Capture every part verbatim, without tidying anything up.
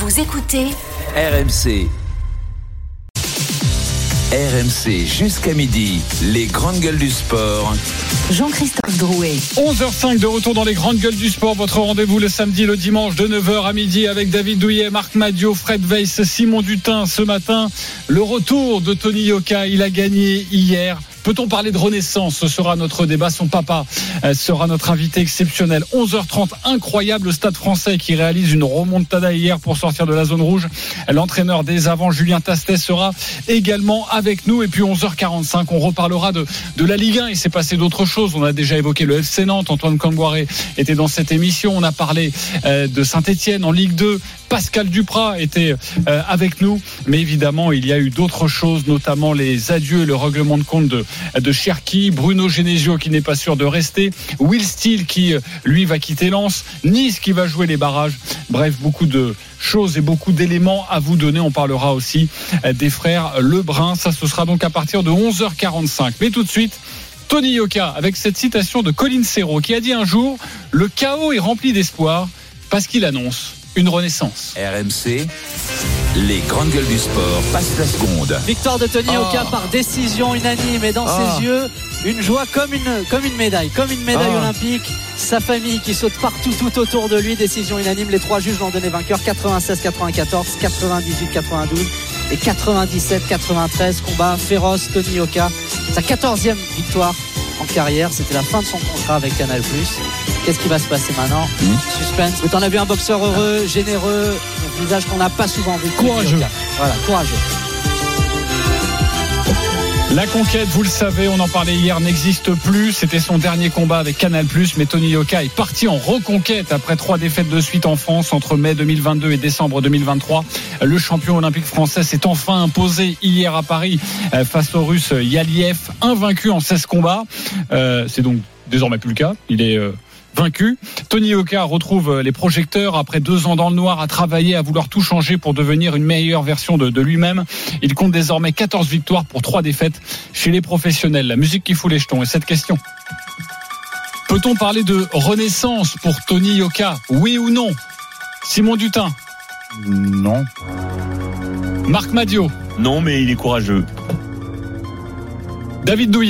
Vous écoutez R M C. R M C jusqu'à midi, les grandes gueules du sport. Jean-Christophe Drouet. onze heures cinq de retour dans les grandes gueules du sport. Votre rendez-vous le samedi, le dimanche de neuf heures à midi avec David Douillet, Marc Madiot, Fred Weiss, Simon Dutin. Ce matin, le retour de Tony Yoka. Il a gagné hier. Peut-on parler de renaissance ? Ce sera notre débat. Son papa sera notre invité exceptionnel. onze heures trente, incroyable, le Stade Français qui réalise une remontada hier pour sortir de la zone rouge. L'entraîneur des avants, Julien Tastet, sera également avec nous. Et puis onze heures quarante-cinq, on reparlera de, de la Ligue un. Il s'est passé d'autres choses. On a déjà évoqué le F C Nantes. Antoine Camboiré était dans cette émission. On a parlé euh, de Saint-Etienne en Ligue deux. Pascal Duprat était euh, avec nous. Mais évidemment, il y a eu d'autres choses, notamment les adieux et le règlement de compte de de Cherki, Bruno Genesio qui n'est pas sûr de rester, Will Steele qui lui va quitter Lens, Nice qui va jouer les barrages. Bref, beaucoup de choses et beaucoup d'éléments à vous donner. On parlera aussi des frères Lebrun. Ça, ce sera donc à partir de onze heures quarante-cinq. Mais tout de suite, Tony Yoka avec cette citation de Colin Serrault qui a dit un jour: le chaos est rempli d'espoir parce qu'il annonce une renaissance. R M C, les grandes gueules du sport passent la seconde. Victoire de Tony Yoka oh. par décision unanime et dans oh. ses yeux, une joie comme une, comme une médaille, comme une médaille oh. olympique. Sa famille qui saute partout tout autour de lui. Décision unanime. Les trois juges l'ont donné vainqueur. quatre-vingt-seize quatre-vingt-quatorze, quatre-vingt-dix-huit quatre-vingt-douze et quatre-vingt-dix-sept quatre-vingt-treize. Combat féroce. Tony Yoka, sa quatorzième victoire en carrière. C'était la fin de son contrat avec Canal plus. Qu'est-ce qui va se passer maintenant ? mmh. Suspense. Mais t'en as vu un boxeur heureux, généreux, un visage qu'on n'a pas souvent vu. Courageux. Voilà, courageux. La conquête, vous le savez, on en parlait hier, n'existe plus. C'était son dernier combat avec Canal plus, mais Tony Yoka est parti en reconquête après trois défaites de suite en France entre mai deux mille vingt-deux et décembre deux mille vingt-trois. Le champion olympique français s'est enfin imposé hier à Paris face au Russe Yaliev, invaincu en seize combats. Euh, c'est donc désormais plus le cas. Il est euh, vaincu. Tony Yoka retrouve les projecteurs après deux ans dans le noir, à travailler, à vouloir tout changer pour devenir une meilleure version de, de lui-même. Il compte désormais quatorze victoires pour trois défaites chez les professionnels. La musique qui fout les jetons. Et cette question: peut-on parler de renaissance pour Tony Yoka ? Oui ou non ? Simon Dutin ? Non. Marc Madiot ? Non, mais il est courageux. David Douillet ?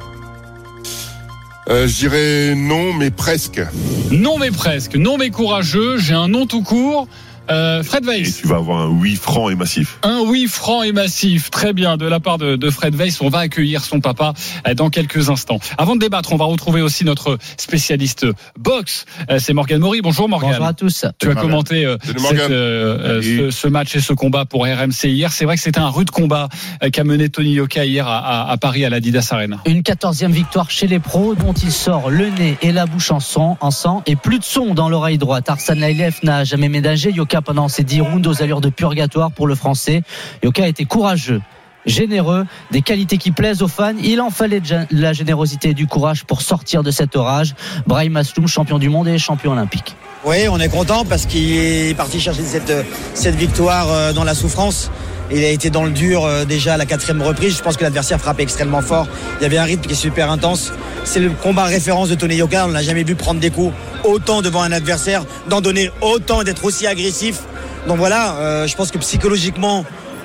Euh, je dirais non, mais presque. Non, mais presque. Non, mais courageux. J'ai un non tout court. Euh, Fred Weiss. Et tu vas avoir un oui franc et massif. Un oui franc et massif. Très bien, de la part de, de Fred Weiss. On va accueillir son papa dans quelques instants. Avant de débattre, on va retrouver aussi notre spécialiste boxe. C'est Morgane Maury. Bonjour Morgane. Bonjour à tous. Tu as commenté euh, cette, euh, ce, ce match et ce combat pour R M C hier. C'est vrai que c'était un rude combat qu'a mené Tony Yoka hier à, à, à Paris à l'Adidas Arena. Une quatorzième victoire chez les pros dont il sort le nez et la bouche en sang, en sang et plus de son dans l'oreille droite. Arsène Laïlev n'a jamais ménagé Yoka pendant ces dix rounds aux allures de purgatoire pour le Français. Yoka a été courageux, généreux, des qualités qui plaisent aux fans. Il en fallait de la générosité et du courage pour sortir de cet orage. Brahim Asloum, champion du monde et champion olympique. Oui, on est content parce qu'il est parti chercher cette, cette victoire dans la souffrance. Il a été dans le dur déjà à la quatrième reprise. Je pense que l'adversaire frappait extrêmement fort. Il y avait un rythme qui est super intense. C'est le combat référence de Tony Yoka. On ne l'a jamais vu prendre des coups autant devant un adversaire, d'en donner autant, d'être aussi agressif. Donc voilà, euh, je pense que psychologiquement,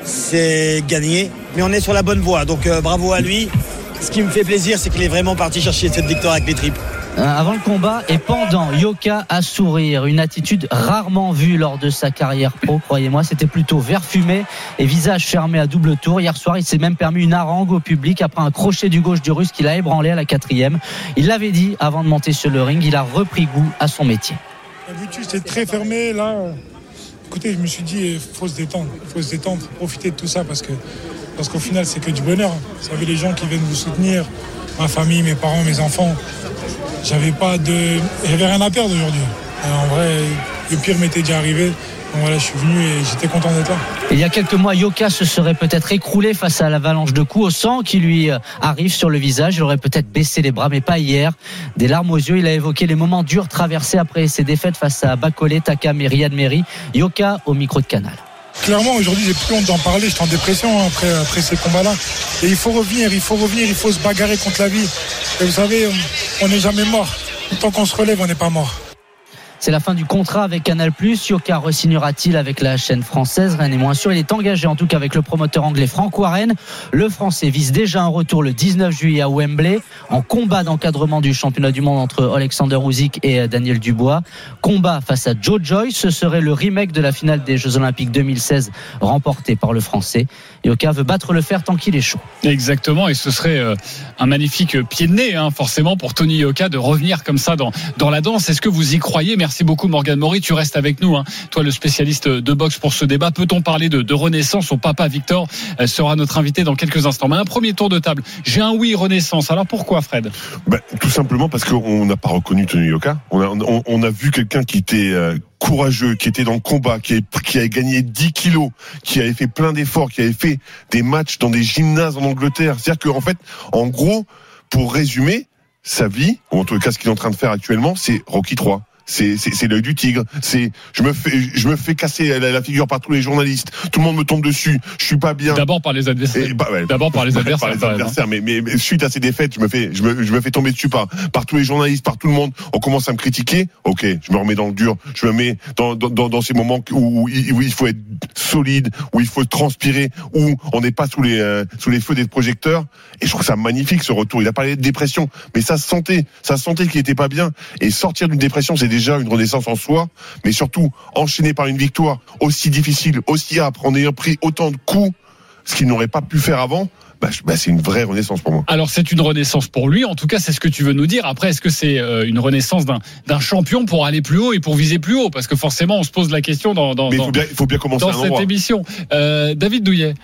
c'est gagné. Mais on est sur la bonne voie. Donc euh, bravo à lui. Ce qui me fait plaisir, c'est qu'il est vraiment parti chercher cette victoire avec les tripes. Avant le combat et pendant, Yoka a sourire, une attitude rarement vue lors de sa carrière pro, croyez-moi. C'était plutôt vert fumé et visage fermé à double tour. Hier soir, il s'est même permis une harangue au public après un crochet du gauche du Russe qu'il a ébranlé à la quatrième. Il l'avait dit avant de monter sur le ring, il a repris goût à son métier. L'habitude, c'est très fermé. Là, écoutez, je me suis dit, il faut se détendre, il faut se détendre, profiter de tout ça parce que parce qu'au final, c'est que du bonheur. Vous savez, les gens qui viennent vous soutenir, ma famille, mes parents, mes enfants. J'avais pas de, j'avais rien à perdre aujourd'hui. Alors, en vrai, le pire m'était déjà arrivé. Donc voilà, je suis venu et j'étais content d'être là. Il y a quelques mois, Yoka se serait peut-être écroulé face à l'avalanche de coups au sang qui lui arrive sur le visage. Il aurait peut-être baissé les bras, mais pas hier. Des larmes aux yeux, il a évoqué les moments durs traversés après ses défaites face à Bacolé, Takam et Riyad Meri. Yoka au micro de Canal. Clairement, aujourd'hui, j'ai plus honte d'en parler. J'étais en dépression après, après ces combats-là. Et il faut revenir, il faut revenir, il faut se bagarrer contre la vie. Et vous savez, on n'est jamais mort. Tant qu'on se relève, on n'est pas mort. C'est la fin du contrat avec Canal+. Yoka re-signera-t-il avec la chaîne française? Rien n'est moins sûr. Il est engagé en tout cas avec le promoteur anglais Frank Warren. Le Français vise déjà un retour le dix-neuf juillet à Wembley en combat d'encadrement du championnat du monde entre Alexander Usyk et Daniel Dubois. Combat face à Joe Joyce. Ce serait le remake de la finale des Jeux Olympiques deux mille seize remportée par le Français. Yoka veut battre le fer tant qu'il est chaud. Exactement, et ce serait euh, un magnifique pied de nez, hein, forcément, pour Tony Yoka de revenir comme ça dans, dans la danse. Est-ce que vous y croyez? Merci beaucoup Morgane Maury, tu restes avec nous, hein. Toi le spécialiste de boxe pour ce débat. Peut-on parler de, de renaissance? Son papa Victor euh, sera notre invité dans quelques instants. Mais un premier tour de table, j'ai un oui renaissance. Alors pourquoi Fred? Ben, tout simplement parce qu'on n'a pas reconnu Tony Yoka. On a, on, on a vu quelqu'un qui était euh, courageux, qui était dans le combat, qui, est, qui avait gagné dix kilos, qui avait fait plein d'efforts, qui avait fait des matchs dans des gymnases en Angleterre. C'est-à-dire qu'en fait, en gros, pour résumer, sa vie, ou en tout cas ce qu'il est en train de faire actuellement, c'est Rocky trois. C'est, c'est, c'est l'œil du tigre. C'est, je me fais, je me fais casser la, la figure par tous les journalistes. Tout le monde me tombe dessus. Je suis pas bien. D'abord par les adversaires. Et, bah, ouais, D'abord par les adversaires. Par les adversaires. Mais, mais, mais suite à ces défaites, je me fais, je me, je me fais tomber dessus par, par tous les journalistes, par tout le monde. On commence à me critiquer. Ok, je me remets dans le dur. Je me mets dans, dans, dans, dans ces moments où, où il faut être solide, où il faut transpirer, où on n'est pas sous les, euh, sous les feux des projecteurs. Et je trouve ça magnifique ce retour. Il a parlé de dépression, mais ça se sentait, ça se sentait qu'il était pas bien. Et sortir d'une dépression, c'est déjà une renaissance en soi, mais surtout enchaîné par une victoire aussi difficile, aussi âpre, en ayant pris autant de coups, ce qu'il n'aurait pas pu faire avant. Bah, bah, c'est une vraie renaissance pour moi. Alors c'est une renaissance pour lui, en tout cas c'est ce que tu veux nous dire. Après, est-ce que c'est euh, une renaissance d'un, d'un champion pour aller plus haut et pour viser plus haut? Parce que forcément on se pose la question dans, dans, mais il faut bien, il faut bien commencer dans cette endroit. émission. Euh, David Douillet.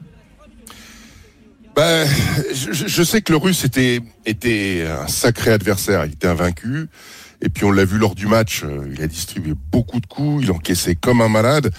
Ben, je, je sais que le Russe était, était un sacré adversaire, il était invaincu. Et puis on l'a vu lors du match, il a distribué beaucoup de coups, il encaissait comme un malade.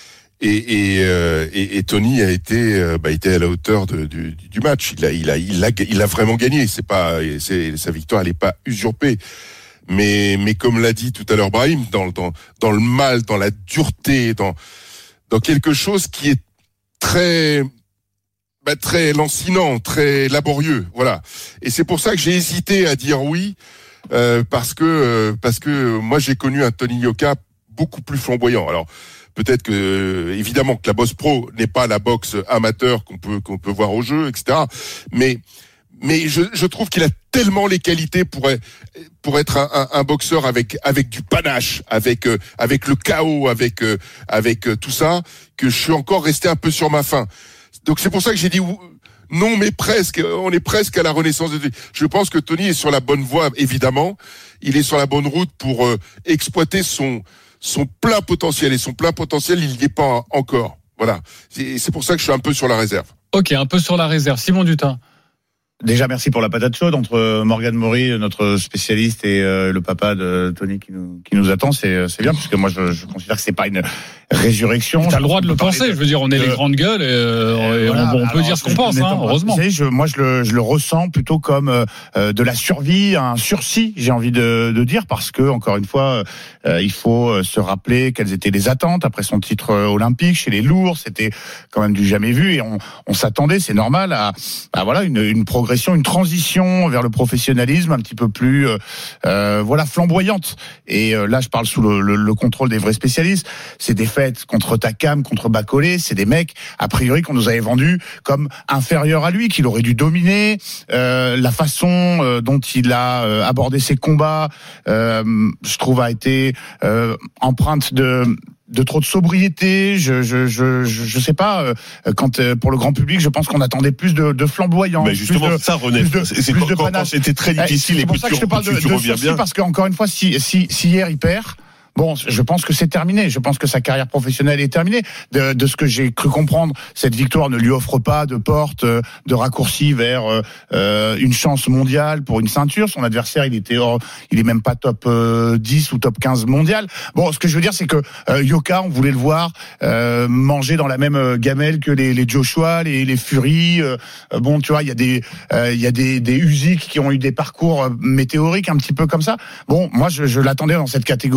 Et, et, euh, et, et Tony a été, bah, était à la hauteur de, du, du match. Il a, il a, il a, il a vraiment gagné. C'est pas, c'est, sa victoire, elle est pas usurpée. Mais, mais comme l'a dit tout à l'heure Brahim, dans, dans, dans le mal, dans la dureté, dans, dans quelque chose qui est très, bah, très lancinant, très laborieux. Voilà. Et c'est pour ça que j'ai hésité à dire oui. Euh, parce que euh, parce que moi j'ai connu un Tony Yoka beaucoup plus flamboyant. Alors peut-être que euh, évidemment que la boxe pro n'est pas la boxe amateur qu'on peut qu'on peut voir au jeu, et cetera. Mais mais je, je trouve qu'il a tellement les qualités pour pour être un, un, un boxeur avec avec du panache, avec euh, avec le chaos, avec euh, avec euh, tout ça, que je suis encore resté un peu sur ma faim. Donc c'est pour ça que j'ai dit non, mais presque. On est presque à la renaissance de Tony. Je pense que Tony est sur la bonne voie, évidemment. Il est sur la bonne route pour euh, exploiter son son plein potentiel. Et son plein potentiel, il n'y est pas encore. Voilà. C'est, c'est pour ça que je suis un peu sur la réserve. Ok, un peu sur la réserve. Simon Dutin. Déjà, merci pour la patate chaude entre Morgane Maury, notre spécialiste, et euh, le papa de Tony qui nous qui nous attend. C'est c'est bien parce que moi je, je considère que c'est pas une résurrection. T'as le droit de le penser. De, je veux dire, on est de, les grandes gueules et, euh, et voilà, on, on peut alors, dire ce qu'on pense. Hein, heureusement. Vous savez, je, moi je le je le ressens plutôt comme euh, de la survie, un sursis. J'ai envie de de dire parce que encore une fois, euh, il faut se rappeler quelles étaient les attentes après son titre olympique chez les lourds. C'était quand même du jamais vu et on on s'attendait, c'est normal, à, à voilà une une progression, une transition vers le professionnalisme un petit peu plus euh, voilà flamboyante. Et euh, là, je parle sous le, le, le contrôle des vrais spécialistes. Ces défaites contre Takam, contre Bacolé, c'est des mecs a priori qu'on nous avait vendus comme inférieurs à lui, qu'il aurait dû dominer. Euh, la façon euh, dont il a euh, abordé ses combats, euh, je trouve, a été euh, empreinte de de trop de sobriété, je je je je sais pas. Euh, quand euh, pour le grand public, je pense qu'on attendait plus de, de flamboyance. Mais justement, plus de, ça, René, plus de, c'est plus quand, de quand, quand c'était très difficile. C'est pour ça que je te parle de, de sursis, parce qu'encore une fois, si si si hier il perd. Bon, je pense que c'est terminé. Je pense que sa carrière professionnelle est terminée. De, de ce que j'ai cru comprendre, cette victoire ne lui offre pas de porte, de raccourci vers euh, une chance mondiale pour une ceinture. Son adversaire, il était, hors, il est même pas top euh, dix ou top quinze mondial. Bon, ce que je veux dire, c'est que euh, Yoka, on voulait le voir euh, manger dans la même gamelle que les, les Joshua, les, les Fury. Euh, bon, tu vois, il y a des, euh, il y a des, des Usyk qui ont eu des parcours météoriques un petit peu comme ça. Bon, moi, je, je l'attendais dans cette catégorie-là. On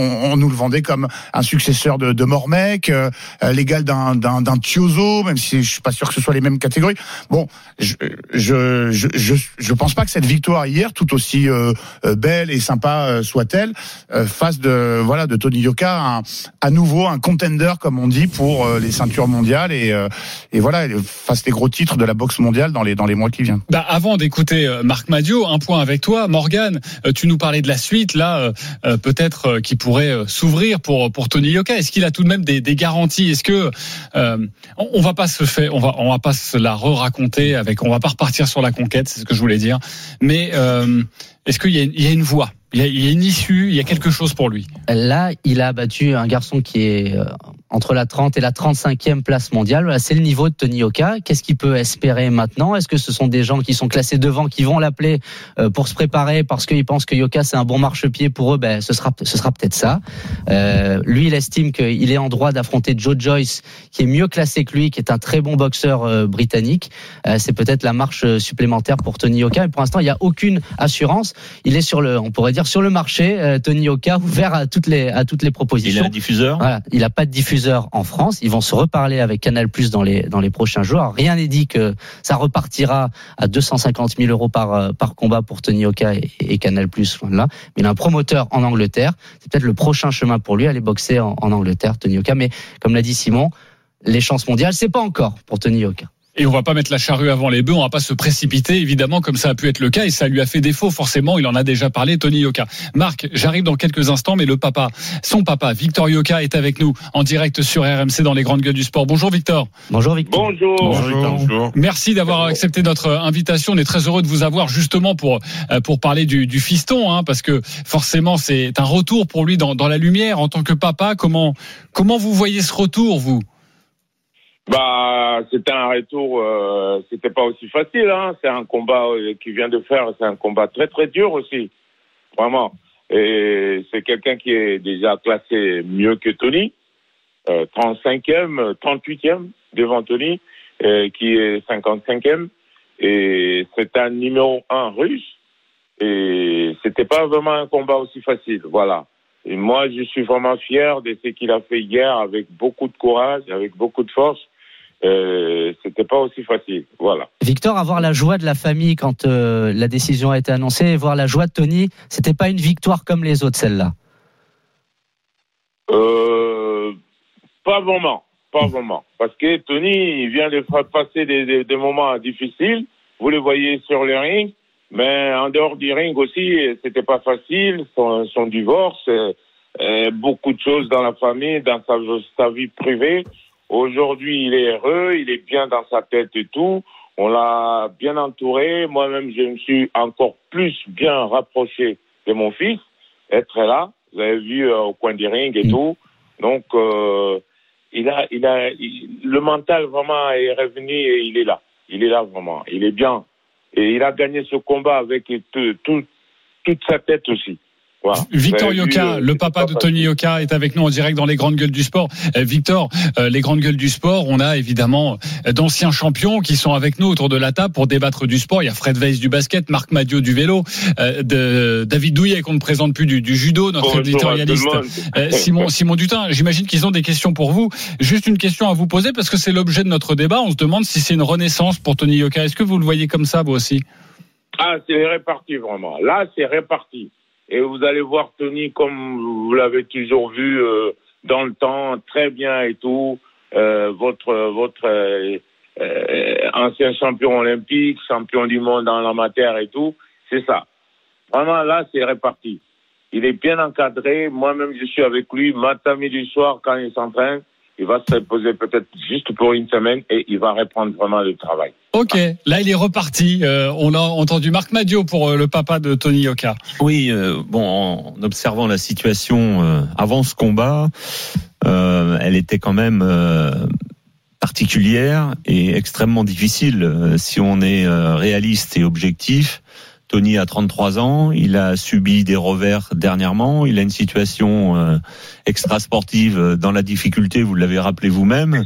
on, on nous le vendait comme un successeur de, de Mormec, euh, l'égal d'un, d'un, d'un Tiozo, même si je suis pas sûr que ce soit les mêmes catégories. Bon, je, je, je, je, je pense pas que cette victoire hier, tout aussi euh, belle et sympa euh, soit-elle, euh, fasse de voilà de Tony Yoka un, à nouveau un contender, comme on dit, pour euh, les ceintures mondiales et, euh, et voilà, fasse les gros titres de la boxe mondiale dans les dans les mois qui viennent. Bah, avant d'écouter euh, Marc Madiot, un point avec toi, Morgane. Euh, tu nous parlais de la suite là, euh, euh, peut-être euh, qui pourrait euh, s'ouvrir pour pour Tony Yoka. Est-ce qu'il a tout de même des, des garanties? Est-ce que euh, on, on va pas se faire, on va on va pas se la re-raconter avec, on va pas repartir sur la conquête, c'est ce que je voulais dire. Mais euh, est-ce qu'il y a, il y a une voie? Il y, a, il y a une issue, il y a quelque chose pour lui. Là, il a battu un garçon qui est euh, entre la trente et la trente-cinquième place mondiale. Voilà, c'est le niveau de Tony Yoka. Qu'est-ce qu'il peut espérer maintenant? Est-ce que ce sont des gens qui sont classés devant, qui vont l'appeler euh, pour se préparer parce qu'ils pensent que Yoka c'est un bon marchepied pour eux? Ben, ce sera, ce sera peut-être ça. Euh, lui, il estime qu'il est en droit d'affronter Joe Joyce, qui est mieux classé que lui, qui est un très bon boxeur euh, britannique. Euh, c'est peut-être la marche supplémentaire pour Tony Yoka. Mais pour l'instant, il n'y a aucune assurance. Il est sur le, on pourrait dire, sur le marché, euh, Tony Yoka, ouvert à toutes les à toutes les propositions. Il a un diffuseur. Voilà, il n'a pas de diffuseur en France. Ils vont se reparler avec Canal+ dans les dans les prochains jours. Alors, rien n'est dit que ça repartira à deux cent cinquante mille euros par par combat pour Tony Yoka et, et Canal+. Voilà. Mais il a un promoteur en Angleterre. C'est peut-être le prochain chemin pour lui, aller boxer en, en Angleterre, Tony Yoka. Mais comme l'a dit Simon, les chances mondiales, c'est pas encore pour Tony Yoka. Et on va pas mettre la charrue avant les bœufs, on va pas se précipiter, évidemment, comme ça a pu être le cas, et ça lui a fait défaut, forcément, il en a déjà parlé, Tony Yoka. Marc, j'arrive dans quelques instants, mais le papa, son papa, Victor Yoka, est avec nous, en direct sur R M C dans les grandes gueules du sport. Bonjour Victor. Bonjour Victor. Bonjour. Bonjour. Bonjour. Merci d'avoir accepté notre invitation, on est très heureux de vous avoir, justement, pour, pour parler du, du fiston, hein, parce que, forcément, c'est un retour pour lui dans, dans la lumière, en tant que papa. Comment, comment vous voyez ce retour, vous? Bah, c'était un retour, euh, c'était pas aussi facile, hein. C'est un combat euh, qu'il vient de faire, c'est un combat très très dur aussi, vraiment. Et c'est quelqu'un qui est déjà classé mieux que Tony, euh, trente-cinquième, trente-huitième devant Tony, euh, qui est cinquante-cinquième. Et c'est un numéro un russe. Et c'était pas vraiment un combat aussi facile, voilà. Et moi, je suis vraiment fier de ce qu'il a fait hier avec beaucoup de courage, avec beaucoup de force. Euh, c'était pas aussi facile, voilà. Victor, avoir la joie de la famille quand euh, la décision a été annoncée et voir la joie de Tony, c'était pas une victoire comme les autres, celle-là? Euh, pas vraiment, pas vraiment. Parce que Tony, il vient de passer des, des, des moments difficiles. Vous le voyez sur le ring. Mais en dehors du ring aussi, c'était pas facile. Son, son divorce, euh, euh, beaucoup de choses dans la famille, dans sa, sa vie privée. Aujourd'hui, il est heureux, il est bien dans sa tête et tout. On l'a bien entouré. Moi-même, je me suis encore plus bien rapproché de mon fils. Être là, vous avez vu euh, au coin du ring et tout. Donc, euh, il a, il a, il, le mental vraiment est revenu et il est là. Il est là vraiment. Il est bien. Et il a gagné ce combat avec tout, tout, toute sa tête aussi. Voilà. Victor Yoka, vu, le papa de Tony Yoka, est avec nous en direct dans les grandes gueules du sport. Euh, Victor, euh, les grandes gueules du sport, on a évidemment d'anciens champions qui sont avec nous autour de la table pour débattre du sport. Il y a Fred Weiss du basket, Marc Madiot du vélo, euh, de, David Douillet qu'on ne présente plus du, du judo, notre Bonjour éditorialiste, euh, Simon, Simon Dutin. J'imagine qu'ils ont des questions pour vous. Juste une question à vous poser parce que c'est l'objet de notre débat. On se demande si c'est une renaissance pour Tony Yoka. Est-ce que vous le voyez comme ça, vous aussi? Ah, c'est réparti vraiment. Là, c'est réparti. Et vous allez voir Tony comme vous l'avez toujours vu euh, dans le temps, très bien et tout. Euh, votre votre euh, euh, ancien champion olympique, champion du monde en la matière et tout, c'est ça. Vraiment, là, c'est réparti. Il est bien encadré. Moi-même, je suis avec lui matin, midi, soir quand il s'entraîne. Il va se reposer peut-être juste pour une semaine et il va reprendre vraiment le travail. Ok, là il est reparti. Euh, on a entendu Marc Madiot pour euh, le papa de Tony Yoka. Oui, euh, bon, en observant la situation euh, avant ce combat, euh, elle était quand même euh, particulière et extrêmement difficile. Euh, si on est euh, réaliste et objectif, Tony a trente-trois ans, il a subi des revers dernièrement, il a une situation euh, extra-sportive dans la difficulté, vous l'avez rappelé vous-même.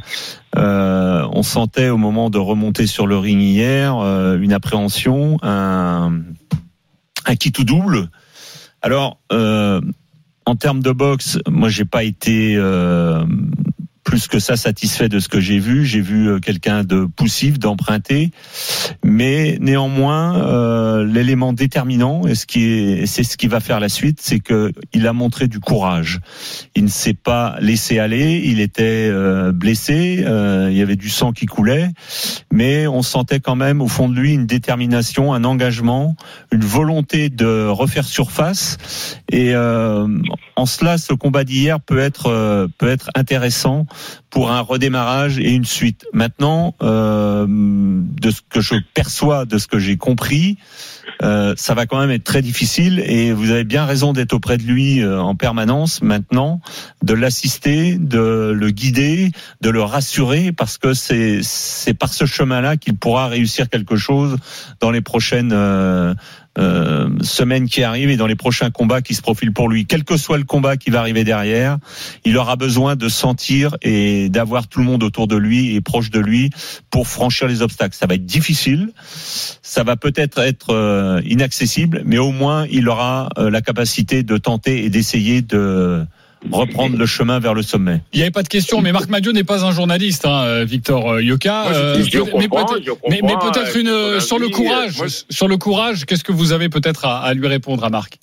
Euh, on sentait au moment de remonter sur le ring hier euh, une appréhension, un, un qui tout double. Alors, euh, en termes de boxe, moi j'ai pas été euh, plus que ça satisfait de ce que j'ai vu. J'ai vu quelqu'un de poussif, d'emprunté, mais néanmoins euh, l'élément déterminant, et ce qui est, c'est ce qui va faire la suite, c'est que il a montré du courage. Il ne s'est pas laissé aller. Il était euh, blessé, euh, il y avait du sang qui coulait, mais on sentait quand même au fond de lui une détermination, un engagement, une volonté de refaire surface. Et euh, en cela, ce combat d'hier peut être euh, peut être intéressant pour un redémarrage et une suite. Maintenant, euh, de ce que je perçois, de ce que j'ai compris, euh, ça va quand même être très difficile, et vous avez bien raison d'être auprès de lui euh, en permanence maintenant, de l'assister, de le guider, de le rassurer, parce que c'est c'est par ce chemin-là qu'il pourra réussir quelque chose dans les prochaines euh, Euh, semaines qui arrivent et dans les prochains combats qui se profilent pour lui. Quel que soit le combat qui va arriver derrière, il aura besoin de sentir et d'avoir tout le monde autour de lui et proche de lui pour franchir les obstacles. Ça va être difficile, ça va peut-être être euh, inaccessible, mais au moins il aura euh, la capacité de tenter et d'essayer de reprendre le chemin vers le sommet. Il n'y avait pas de question, mais Marc Madiot n'est pas un journaliste, hein, Victor Yoka. Moi, je, je, je mais, comprends, peut-être, je comprends, mais, mais peut-être une euh, sur le courage. Moi, sur le courage, qu'est-ce que vous avez peut-être à, à lui répondre à Marc?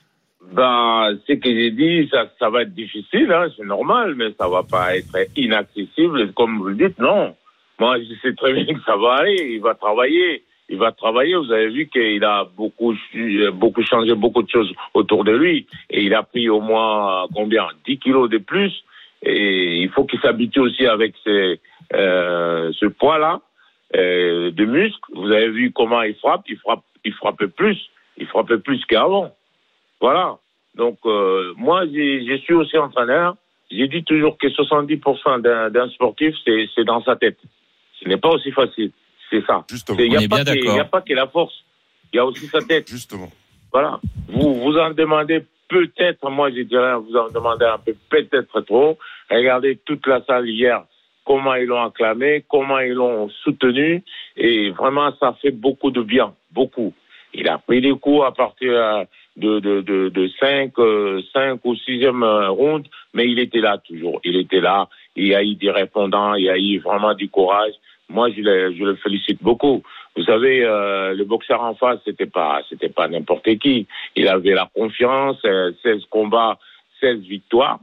Ben, ce que j'ai dit, ça, ça va être difficile, hein, c'est normal, mais ça va pas être inaccessible, comme vous le dites, non. Moi, je sais très bien que ça va aller. Il va travailler. Il va travailler. Vous avez vu qu'il a beaucoup, beaucoup changé beaucoup de choses autour de lui. Et il a pris au moins, combien? dix kilos de plus. Et il faut qu'il s'habitue aussi avec ces, euh, ce poids-là, euh, de muscles. Vous avez vu comment il frappe. Il frappe, il frappe plus. Il frappe plus qu'avant. Voilà. Donc, euh, moi, j'ai, je suis aussi entraîneur. J'ai dit toujours que soixante-dix pour cent d'un, d'un sportif, c'est, c'est dans sa tête. Ce n'est pas aussi facile. C'est ça. Justement. Il n'y a, que, a pas que la force. Il y a aussi sa tête. Justement. Voilà. Vous, vous en demandez peut-être, moi je dirais, vous en demandez un peu, peut-être trop. Regardez toute la salle hier, comment ils l'ont acclamé, comment ils l'ont soutenu. Et vraiment, ça fait beaucoup de bien. Beaucoup. Il a pris des coups à partir de, de, de, de cinq, cinq ou sixième round, mais il était là toujours. Il était là. Il y a eu des répondants, il y a eu vraiment du courage. Moi, je le, je le félicite beaucoup. Vous savez, euh, le boxeur en face, c'était pas, c'était pas n'importe qui. Il avait la confiance, euh, seize combats, seize victoires,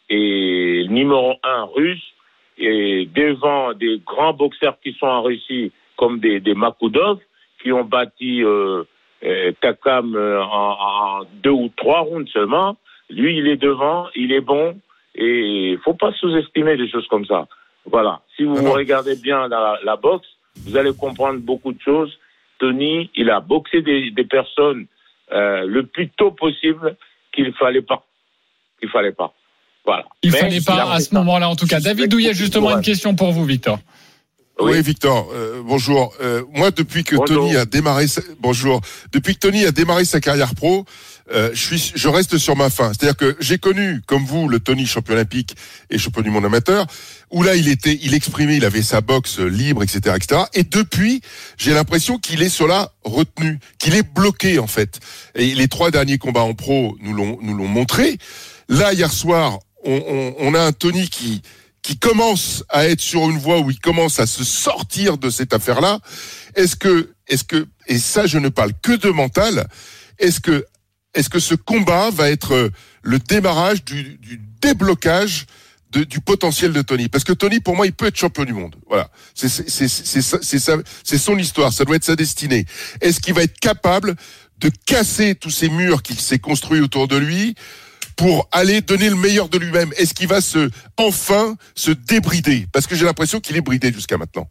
et numéro un russe, et devant des grands boxeurs qui sont en Russie, comme des, des Makoudov, qui ont bâti euh, euh, Takam euh, en, en deux ou trois rounds seulement. Lui, il est devant, il est bon, et il faut pas sous-estimer des choses comme ça. Voilà. Si vous, vous regardez bien la, la boxe, vous allez comprendre beaucoup de choses. Tony, il a boxé des, des personnes euh, le plus tôt possible qu'il fallait pas. Il fallait pas. Voilà. Il Mais fallait pas il à ce moment-là, en tout cas. David Douillet, justement, une question pour vous, Victor. Oui, oui Victor. Euh, bonjour. Euh, moi, depuis que bonjour. Tony a démarré, sa... bonjour. Depuis que Tony a démarré sa carrière pro, euh, je suis, je reste sur ma faim. C'est-à-dire que j'ai connu, comme vous, le Tony champion olympique et champion du monde amateur, où là, il était, il exprimait, il avait sa boxe libre, et cetera, et cetera. Et depuis, j'ai l'impression qu'il est sur la retenue, qu'il est bloqué en fait. Et les trois derniers combats en pro nous l'ont, nous l'ont montré. Là, hier soir, on, on, on a un Tony qui qui commence à être sur une voie où il commence à se sortir de cette affaire-là. Est-ce que, est-ce que, et ça, je ne parle que de mental, est-ce que, est-ce que ce combat va être le démarrage du, du déblocage de, du potentiel de Tony? Parce que Tony, pour moi, il peut être champion du monde. Voilà. C'est, c'est, c'est, c'est, c'est, c'est, ça, c'est son histoire. Ça doit être sa destinée. Est-ce qu'il va être capable de casser tous ces murs qu'il s'est construits autour de lui pour aller donner le meilleur de lui-même? Est-ce qu'il va se, enfin, se débrider? Parce que j'ai l'impression qu'il est bridé jusqu'à maintenant.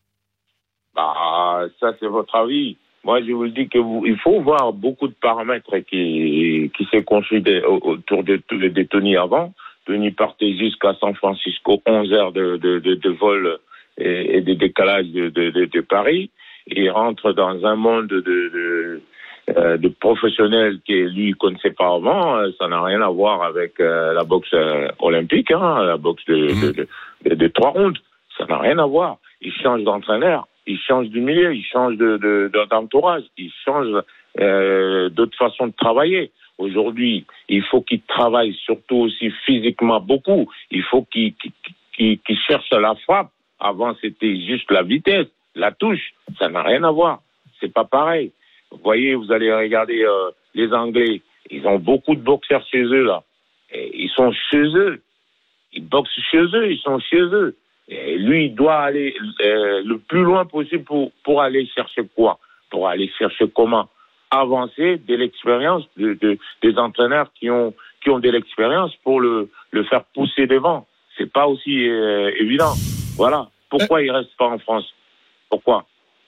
Bah, ça, c'est votre avis. Moi, je vous le dis que vous, il faut voir beaucoup de paramètres qui, qui s'est construit de, autour de, de, de Tony avant. Tony partait jusqu'à San Francisco, onze heures de, de, de, de vol et, et de décalage de, de, de, de Paris. Et il rentre dans un monde de, de Euh, de professionnels que lui connaissait pas avant, euh, ça n'a rien à voir avec euh, la boxe euh, olympique, hein, la boxe de, mmh. de, de, de, de trois rounds. Ça n'a rien à voir. Il change d'entraîneur, il change de milieu, il change de, de, de, d'entourage, il change euh, d'autres façons de travailler. Aujourd'hui, il faut qu'il travaille surtout aussi physiquement beaucoup. Il faut qu'il, qu'il, qu'il, qu'il cherche la frappe. Avant, c'était juste la vitesse, la touche. Ça n'a rien à voir. C'est pas pareil. Vous voyez, vous allez regarder euh, les Anglais. Ils ont beaucoup de boxeurs chez eux, là. Et ils sont chez eux. Ils boxent chez eux, ils sont chez eux. Et lui, il doit aller euh, le plus loin possible pour, pour aller chercher quoi? Pour aller chercher comment avancer de l'expérience de, de, des entraîneurs qui ont, qui ont de l'expérience pour le, le faire pousser devant. C'est pas aussi euh, évident. Voilà. Pourquoi il reste pas en France? Pourquoi?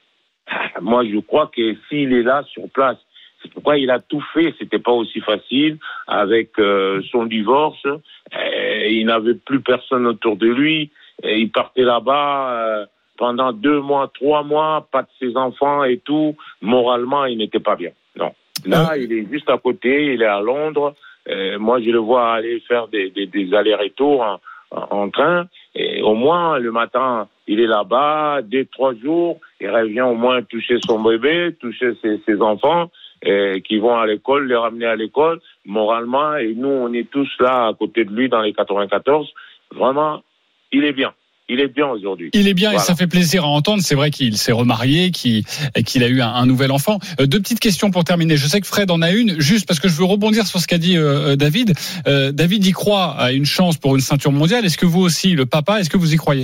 Moi, je crois que s'il est là, sur place, c'est pourquoi il a tout fait. C'était pas aussi facile avec euh, son divorce. Et il n'avait plus personne autour de lui. Et il partait là-bas euh, pendant deux mois, trois mois, pas de ses enfants et tout. Moralement, il n'était pas bien. Non. Là, il est juste à côté. Il est à Londres. Euh, moi, je le vois aller faire des, des, des allers-retours en, en train. Et au moins, le matin, il est là-bas, deux, trois jours. Il revient au moins toucher son bébé, toucher ses, ses enfants. Et qui vont à l'école, les ramener à l'école, moralement, et nous, on est tous là, à côté de lui, dans les quatre-vingt-quatorze. Vraiment, il est bien. Il est bien aujourd'hui. Il est bien, voilà. Et ça fait plaisir à entendre. C'est vrai qu'il s'est remarié, qu'il, qu'il a eu un, un nouvel enfant. Euh, deux petites questions pour terminer. Je sais que Fred en a une, juste parce que je veux rebondir sur ce qu'a dit euh, David. Euh, David y croit à une chance pour une ceinture mondiale. Est-ce que vous aussi, le papa, est-ce que vous y croyez?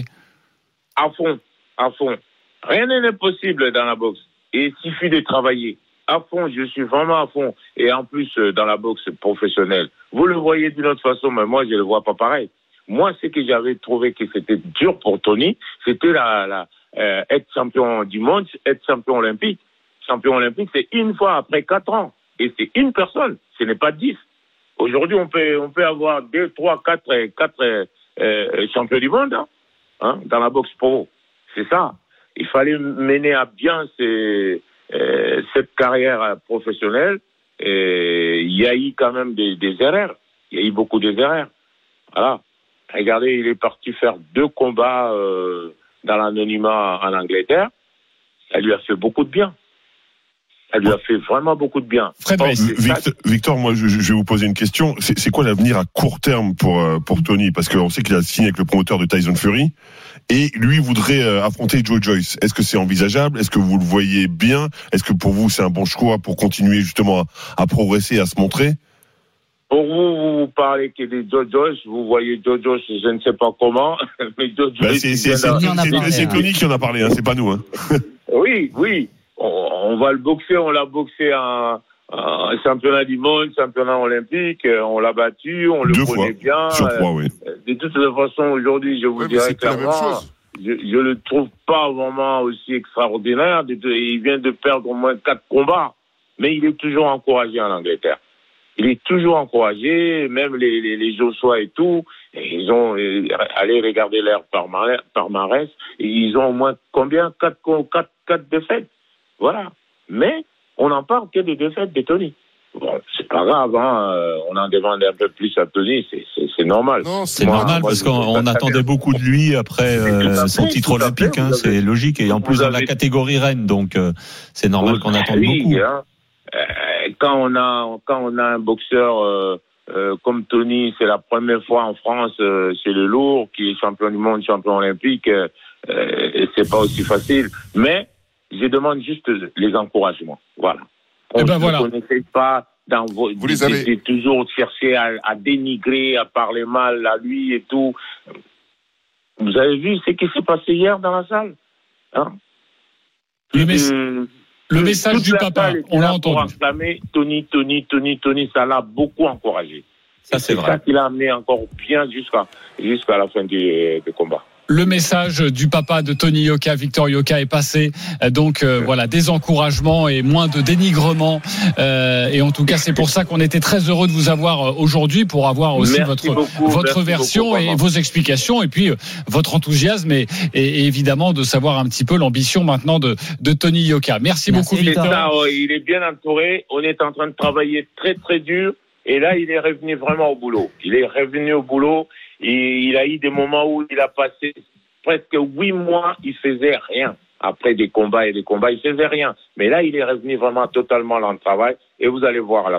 À fond, à fond. Rien n'est possible dans la boxe. Et il suffit de travailler. À fond, je suis vraiment à fond. Et en plus, dans la boxe professionnelle, vous le voyez d'une autre façon, mais moi, je le vois pas pareil. Moi, ce que j'avais trouvé que c'était dur pour Tony, c'était la, la, euh, être champion du monde, être champion olympique. Champion olympique, c'est une fois après quatre ans. Et c'est une personne. Ce n'est pas dix. Aujourd'hui, on peut, on peut avoir deux, trois, quatre, quatre euh, champions du monde, hein, hein, dans la boxe pro. C'est ça. Il fallait mener à bien ces, Euh, cette carrière professionnelle, et il y a eu quand même des, des erreurs. Il y a eu beaucoup d'erreurs. Voilà. Regardez, il est parti faire deux combats euh, dans l'anonymat en Angleterre. Ça lui a fait beaucoup de bien. Ça lui a fait vraiment beaucoup de bien. Fred oh, Victor, Victor, moi, je, je vais vous poser une question. C'est, c'est quoi l'avenir à court terme pour, pour Tony? Parce qu'on sait qu'il a signé avec le promoteur de Tyson Fury. Et lui voudrait affronter Joe Joyce. Est-ce que c'est envisageable? Est-ce que vous le voyez bien? Est-ce que pour vous, c'est un bon choix pour continuer justement à, à progresser, à se montrer? Pour vous, vous parlez que de Joe Joyce, vous voyez Joe Joyce, je ne sais pas comment, mais Joe Joyce... Bah c'est, c'est, c'est, c'est, c'est Tony qui en a parlé, hein, c'est pas nous. Hein. Oui, oui. On, on va le boxer, on l'a boxé en, en championnat du monde, championnat olympique, on l'a battu, on le Deux connaît fois. bien. Sur trois, oui. De toute façon, aujourd'hui, je vous oui, dirais clairement, je, je le trouve pas vraiment aussi extraordinaire. Il vient de perdre au moins quatre combats, mais il est toujours encouragé en Angleterre. Il est toujours encouragé, même les, les, les Joshua et tout, et ils ont euh, allé regarder leur palmarès, et ils ont au moins combien? Quatre, quatre, quatre défaites. Voilà. Mais on n'en parle que des défaites de Tony. Bon, c'est pas grave, hein. euh, on en demande un peu plus à Tony, c'est, c'est, c'est normal. Non, c'est moi, normal moi, parce qu'on on attendait beaucoup de lui après euh, son titre olympique, hein, c'est logique, et en plus dans la catégorie reine, donc euh, c'est normal qu'on attende oui, beaucoup. Hein. Euh, quand on a quand on a un boxeur euh, euh, comme Tony, c'est la première fois en France, euh, c'est le lourd qui est champion du monde, champion olympique, euh, euh, c'est pas aussi facile, mais je demande juste les encouragements. Voilà. On eh ben ne voilà. connaissait pas dans vos, vous les avez. De, de toujours chercher à, à dénigrer, à parler mal à lui et tout. Vous avez vu ce qui s'est passé hier dans la salle, hein? Le, mes... euh, le message du papa, on l'a entendu. Acclamer Tony, Tony, Tony, Tony, ça l'a beaucoup encouragé. Ça, c'est, c'est vrai. ça qui l'a amené encore bien jusqu'à, jusqu'à la fin du, du combat. Le message du papa de Tony Yoka, Victor Yoka, est passé. Donc euh, voilà, des encouragements et moins de dénigrement. Euh, et en tout cas, c'est pour ça qu'on était très heureux de vous avoir aujourd'hui, pour avoir aussi merci votre beaucoup, votre version beaucoup, et vos explications, et puis euh, votre enthousiasme et, et, et évidemment de savoir un petit peu l'ambition maintenant de, de Tony Yoka. Merci, merci beaucoup, Victor. Ça, il est bien entouré. On est en train de travailler très très dur. Et là, il est revenu vraiment au boulot. Il est revenu au boulot. Et il a eu des moments où il a passé presque huit mois, il faisait rien. Après des combats et des combats, il faisait rien. Mais là, il est revenu vraiment totalement dans le travail. Et vous allez voir à la suite.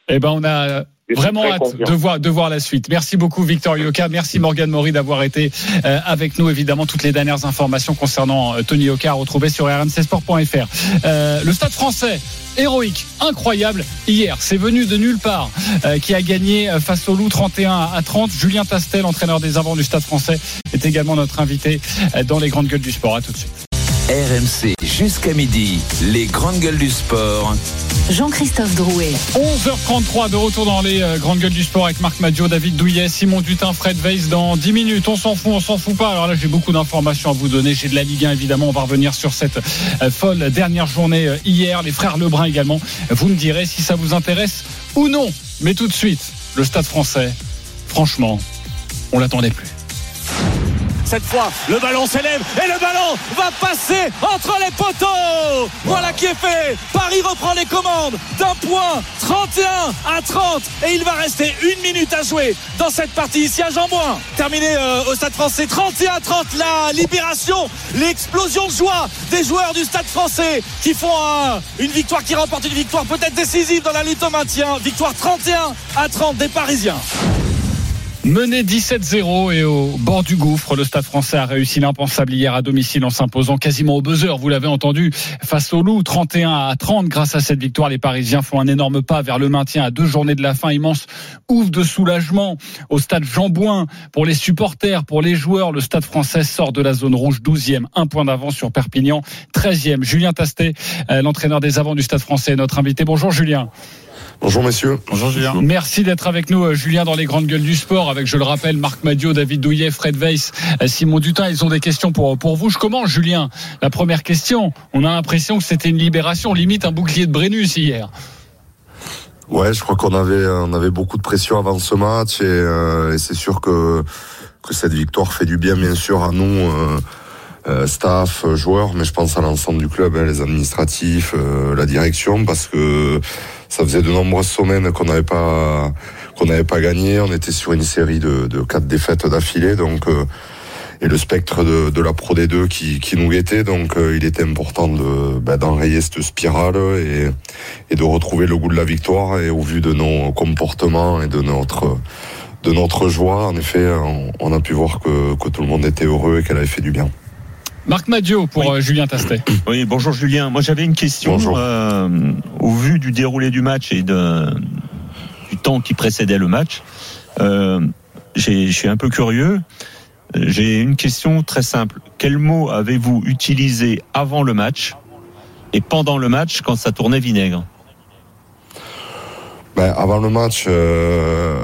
Eh ben, on a vraiment hâte confiant. de voir de voir la suite. Merci beaucoup Victor Yoka, merci Morgane Maury d'avoir été euh, avec nous. Évidemment, toutes les dernières informations concernant euh, Tony Yoka à retrouver sur r m c sport point f r. Euh, le Stade Français, héroïque, incroyable hier, c'est venu de nulle part, euh, qui a gagné face au Loup trente et un à trente. Julien Tastel, entraîneur des avants du Stade Français, est également notre invité euh, dans les grandes gueules du sport. À tout de suite. R M C jusqu'à midi, les grandes gueules du sport. Jean-Christophe Drouet. onze heures trente-trois de retour dans les euh, grandes gueules du sport avec Marc Madiot, David Douillet, Simon Dutin, Fred Weiss dans dix minutes. On s'en fout, on s'en fout pas. Alors là, j'ai beaucoup d'informations à vous donner. J'ai de la Ligue un, évidemment. On va revenir sur cette euh, folle dernière journée euh, hier. Les frères Lebrun également. Vous me direz si ça vous intéresse ou non. Mais tout de suite, le Stade Français, franchement, on l'attendait plus. Cette fois, le ballon s'élève et le ballon va passer entre les poteaux. Voilà qui est fait. Paris reprend les commandes d'un point, trente et un à trente, et il va rester une minute à jouer dans cette partie ici à Jean-Bouin. Terminé euh, au Stade Français, trente et un à trente, la libération, l'explosion de joie des joueurs du Stade Français qui font un, une victoire, qui remporte une victoire peut-être décisive dans la lutte au maintien. Victoire trente et un à trente des Parisiens. Mené dix-sept zéro et au bord du gouffre, le Stade Français a réussi l'impensable hier à domicile en s'imposant quasiment au buzzer, vous l'avez entendu, face au Loup, trente et un à trente. Grâce à cette victoire, les Parisiens font un énorme pas vers le maintien à deux journées de la fin. Immense ouf de soulagement au stade Jean-Bouin pour les supporters, pour les joueurs. Le Stade Français sort de la zone rouge, douzième, un point d'avance sur Perpignan, treizième. Julien Tastet, l'entraîneur des avants du Stade Français, est notre invité. Bonjour Julien. Bonjour messieurs. Bonjour Julien. Merci d'être avec nous Julien dans les grandes gueules du sport avec, je le rappelle, Marc Madiot, David Douillet, Fred Weiss, Simon Dutin. Ils ont des questions pour, pour vous. Je commence Julien. La première question, on a l'impression que c'était une libération, limite un bouclier de Brennus hier. Ouais, je crois qu'on avait, on avait beaucoup de pression avant ce match et, euh, et c'est sûr que, que cette victoire fait du bien bien sûr à nous, euh, euh, staff, joueurs, mais je pense à l'ensemble du club, hein, les administratifs, euh, la direction, parce que ça faisait de nombreuses semaines qu'on n'avait pas qu'on n'avait pas gagné. On était sur une série de, de quatre défaites d'affilée, donc euh, et le spectre de, de la Pro D deux qui, qui nous guettait. Donc euh, il était important de bah, d'enrayer cette spirale et, et de retrouver le goût de la victoire. Et au vu de nos comportements et de notre de notre joie, en effet, on, on a pu voir que, que tout le monde était heureux et qu'elle avait fait du bien. Marc Madiot pour oui. Julien Tastet. Oui, bonjour Julien. Moi j'avais une question. Euh, au vu du déroulé du match et de, du temps qui précédait le match, euh, j'ai, je suis un peu curieux. J'ai une question très simple. Quel mot avez-vous utilisé avant le match et pendant le match quand ça tournait vinaigre ? Ben, avant le match, euh,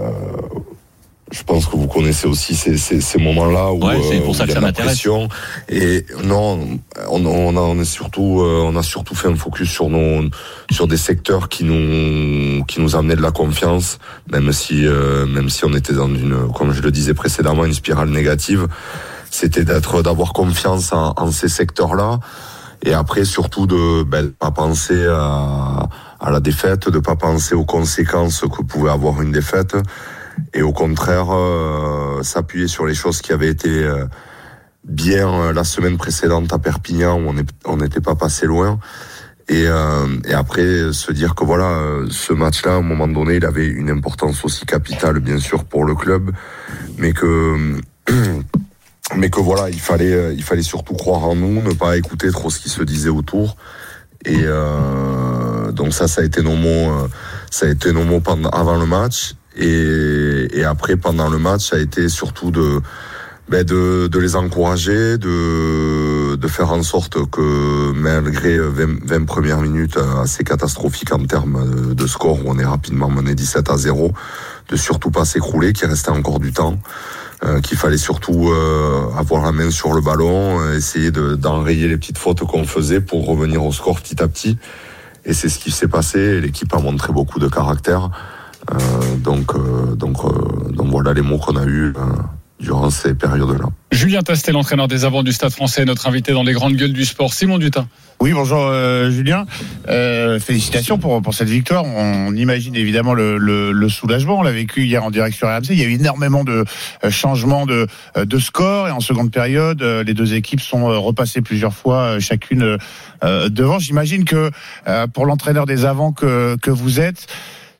je pense que vous connaissez aussi ces, ces, ces moments-là où, ouais, c'est pour euh, ça où que il y a ça la pression. Et non, on, on, a, on, est surtout, euh, on a surtout fait un focus sur, nos, sur des secteurs qui nous, qui nous amenaient de la confiance, même si, euh, même si on était dans une, comme je le disais précédemment, une spirale négative. C'était d'être, d'avoir confiance en, en ces secteurs-là. Et après, surtout de ben, de pas penser à, à la défaite, de pas penser aux conséquences que pouvait avoir une défaite. Et au contraire, euh, s'appuyer sur les choses qui avaient été euh, bien euh, la semaine précédente à Perpignan, où on n'était pas passé loin. Et, euh, et après, se dire que voilà, euh, ce match-là, à un moment donné, il avait une importance aussi capitale, bien sûr, pour le club, mais que... mais que voilà, il fallait, il fallait surtout croire en nous, ne pas écouter trop ce qui se disait autour. Et euh, donc ça, ça a été nos mots, euh, ça a été nos mots pendant, avant le match. Et, et après, pendant le match, ça a été surtout de, ben de, de les encourager, de, de faire en sorte que malgré vingt, vingt premières minutes assez catastrophiques en termes de, de score, où on est rapidement mené dix-sept à zéro, de surtout pas s'écrouler, qu'il restait encore du temps. Euh, qu'il fallait surtout euh, avoir la main sur le ballon, euh, essayer de, d'enrayer les petites fautes qu'on faisait pour revenir au score petit à petit. Et c'est ce qui s'est passé. L'équipe a montré beaucoup de caractère. Euh, donc, euh, donc, euh, donc voilà les mots qu'on a eus euh, durant ces périodes-là. Julien Tastet, l'entraîneur des avants du Stade Français, notre invité dans les grandes gueules du sport. Simon Dutin. Oui, bonjour euh, Julien. Euh, félicitations pour pour cette victoire. On imagine évidemment le, le, le soulagement. On l'a vécu hier en direct sur R M C. Il y a eu énormément de euh, changements de de score et en seconde période, euh, les deux équipes sont euh, repassées plusieurs fois euh, chacune euh, devant. J'imagine que euh, pour l'entraîneur des avants que que vous êtes,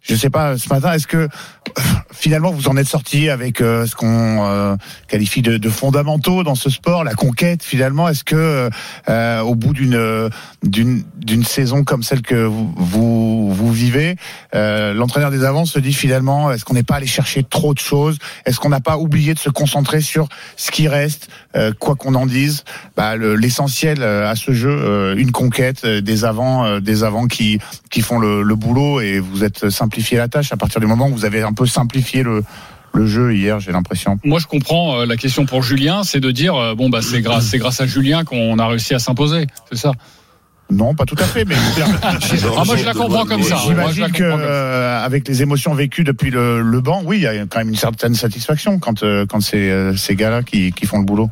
je sais pas, ce matin, est-ce que finalement vous en êtes sorti avec euh, ce qu'on euh, qualifie de, de fondamentaux dans ce sport, la conquête finalement? Est-ce que euh, au bout d'une d'une d'une saison comme celle que vous vous, vous vivez, euh, l'entraîneur des Avants se dit finalement, est-ce qu'on n'est pas allé chercher trop de choses? Est-ce qu'on n'a pas oublié de se concentrer sur ce qui reste, euh, quoi qu'on en dise? Bah, le, l'essentiel à ce jeu, euh, une conquête, euh, des Avants, euh, des Avants qui qui font le, le boulot, et vous êtes simplifié la tâche à partir du moment où vous avez un peu simplifié le le jeu hier, j'ai l'impression. Moi, je comprends euh, la question pour Julien, c'est de dire euh, bon bah c'est grâce c'est grâce à Julien qu'on a réussi à s'imposer, c'est ça? Non, pas tout à fait, mais ah, moi je la comprends comme ça. J'imagine que euh, avec les émotions vécues depuis le, le banc, oui, il y a quand même une certaine satisfaction quand euh, quand c'est euh, ces gars-là qui qui font le boulot.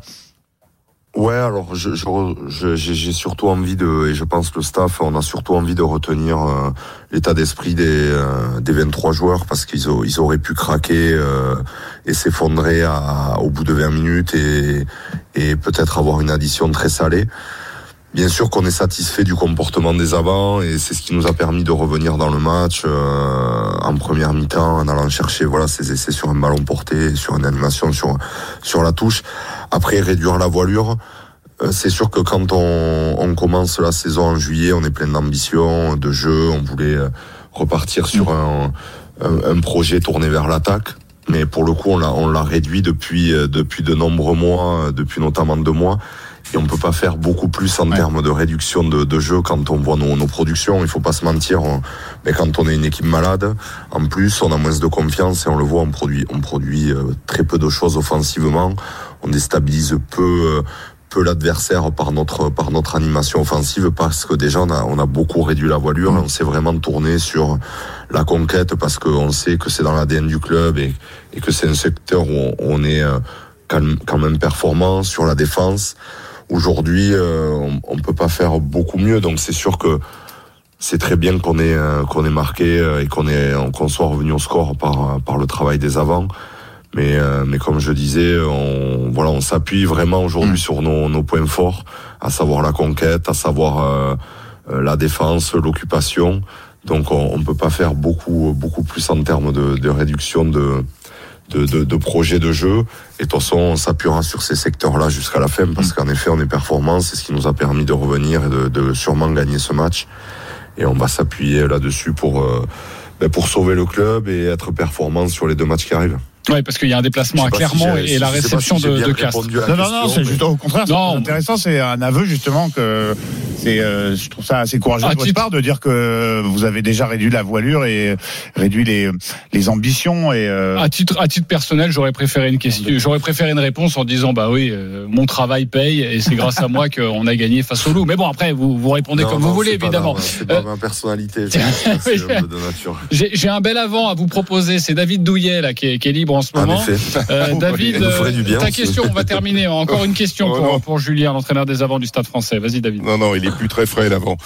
Ouais, alors je, je, je, j'ai surtout envie de, et je pense que le staff, on a surtout envie de retenir euh, l'état d'esprit des, euh, des vingt-trois joueurs, parce qu'ils ont, ils auraient pu craquer euh, et s'effondrer à, au bout de vingt minutes et, et peut-être avoir une addition très salée. Bien sûr qu'on est satisfait du comportement des Avants, et c'est ce qui nous a permis de revenir dans le match euh, en première mi-temps, en allant chercher voilà ces essais sur un ballon porté, sur une animation sur sur la touche. Après, réduire la voilure, euh, c'est sûr que quand on, on commence la saison en juillet, on est plein d'ambition, de jeu, on voulait euh, repartir sur un, un, un projet tourné vers l'attaque. Mais pour le coup, on l'a on l'a réduit depuis euh, depuis de nombreux mois, depuis notamment deux mois. Et on peut pas faire beaucoup plus en ouais. termes de réduction de, de jeu quand on voit nos, nos productions. Il faut pas se mentir. On, mais quand on est une équipe malade, en plus, on a moins de confiance et on le voit, on produit, on produit euh, très peu de choses offensivement. On déstabilise peu, euh, peu l'adversaire par notre, par notre animation offensive, parce que déjà on a, on a beaucoup réduit la voilure. Mmh. Et on s'est vraiment tourné sur la conquête, parce qu'on sait que c'est dans l'A D N du club, et, et que c'est un secteur où on, on est euh, quand même performant sur la défense. Aujourd'hui, euh, on, on peut pas faire beaucoup mieux, donc c'est sûr que c'est très bien qu'on ait euh, qu'on ait marqué euh, et qu'on ait qu'on soit revenu au score par par le travail des Avants. Mais euh, mais comme je disais, on voilà, on s'appuie vraiment aujourd'hui mmh. sur nos nos points forts, à savoir la conquête, à savoir euh, euh, la défense, l'occupation. Donc on, on peut pas faire beaucoup beaucoup plus en termes de, de réduction de De, de, de projets de jeu, et de toute façon on s'appuiera sur ces secteurs-là jusqu'à la fin, parce qu'en effet on est performant, c'est ce qui nous a permis de revenir et de, de sûrement gagner ce match, et on va s'appuyer là-dessus pour, euh, ben pour sauver le club et être performant sur les deux matchs qui arrivent. Oui, parce qu'il y a un déplacement à Clermont si et la réception si de, de Castres. Non, non, non, c'est juste au contraire. Non, c'est intéressant, c'est un aveu justement que c'est. Euh, je trouve ça assez courageux de votre part de dire que vous avez déjà réduit la voilure et réduit les les ambitions. Et euh... à titre à titre personnel, j'aurais préféré une question, j'aurais préféré une réponse en disant bah oui, euh, mon travail paye et c'est grâce à moi qu'on a gagné face au Loup. Mais bon, après vous vous répondez non, comme non, vous voulez, évidemment. Pas c'est pas euh... ma personnalité, c'est de nature. J'ai, j'ai un bel avant à vous proposer. C'est David Douillet là qui est, qui est libre en ce moment. Euh, David, euh, ta question, on va terminer. Encore une question pour, oh pour Julien, l'entraîneur des Avants du Stade Français. Vas-y, David. Non, non, il est plus très frais l'avant.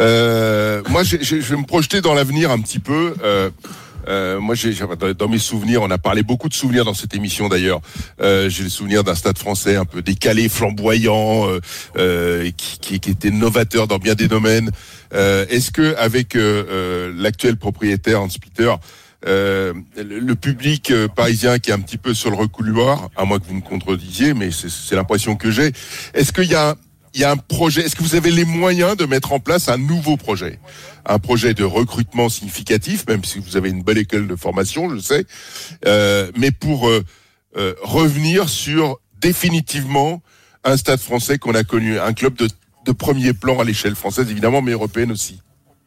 Euh, moi, j'ai, j'ai, je vais me projeter dans l'avenir un petit peu. Euh, Euh, moi, j'ai, dans mes souvenirs, on a parlé beaucoup de souvenirs dans cette émission d'ailleurs. Euh, j'ai le souvenir d'un Stade Français un peu décalé, flamboyant, euh, euh, qui, qui, qui était novateur dans bien des domaines. Euh, est-ce que avec euh, euh, l'actuel propriétaire Hans Peter, Euh, le, le public euh, parisien qui est un petit peu sur le reculoir, à moins que vous me contredisiez, mais c'est, c'est l'impression que j'ai. Est-ce qu'il y a, il y a un projet, est-ce que vous avez les moyens de mettre en place un nouveau projet, un projet de recrutement significatif, même si vous avez une belle école de formation, je sais, euh, mais pour euh, euh, revenir sur définitivement un Stade Français qu'on a connu, un club de, de premier plan à l'échelle française évidemment, mais européenne aussi.